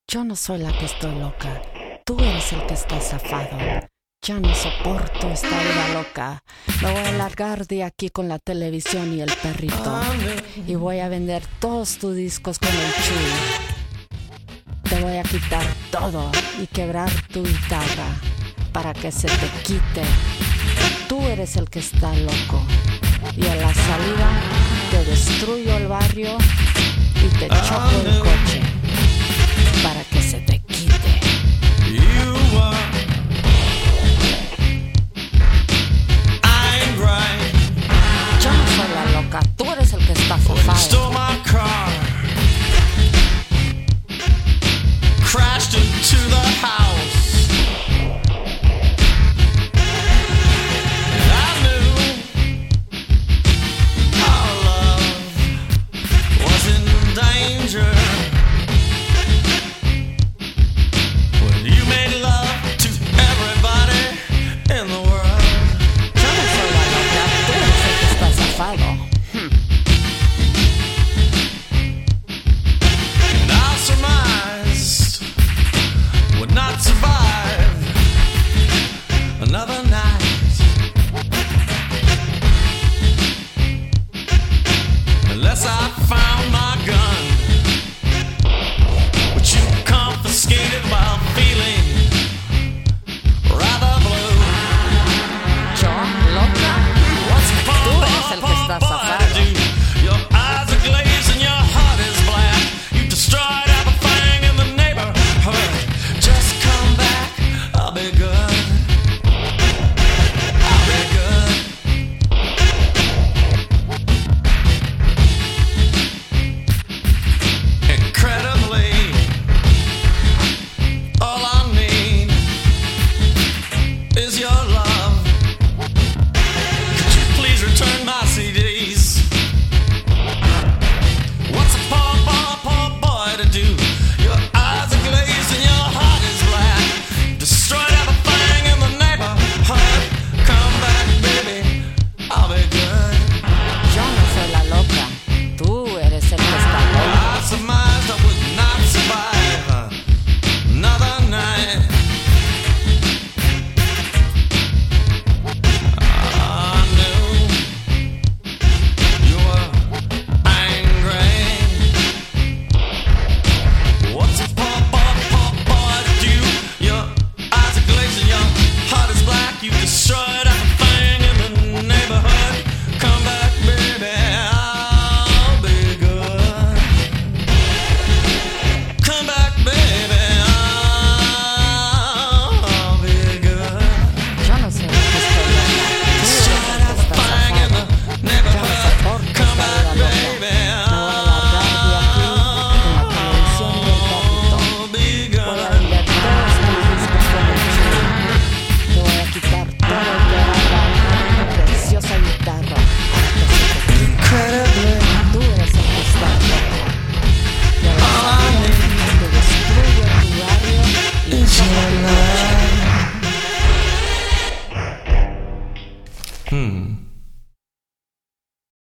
Yo no soy la que estoy loca, tú eres el que está zafado. Ya no soporto esta vida loca. Me voy a largar de aquí con la televisión y el perrito. Y voy a vender todos tus discos con el Chuy. Te voy a quitar todo y quebrar tu guitarra para que se te quite. Tú eres el que está loco. Y a la salida te destruyo el barrio y te choco el coche para que se te quite. Yo no soy la loca, tú eres el que está zafado. Crashed into the house, and I knew our love was in danger when you made love to everybody in the world. Yo no soy la loca, tú eres el que está zafado. And I surmised would not survive another night unless I found my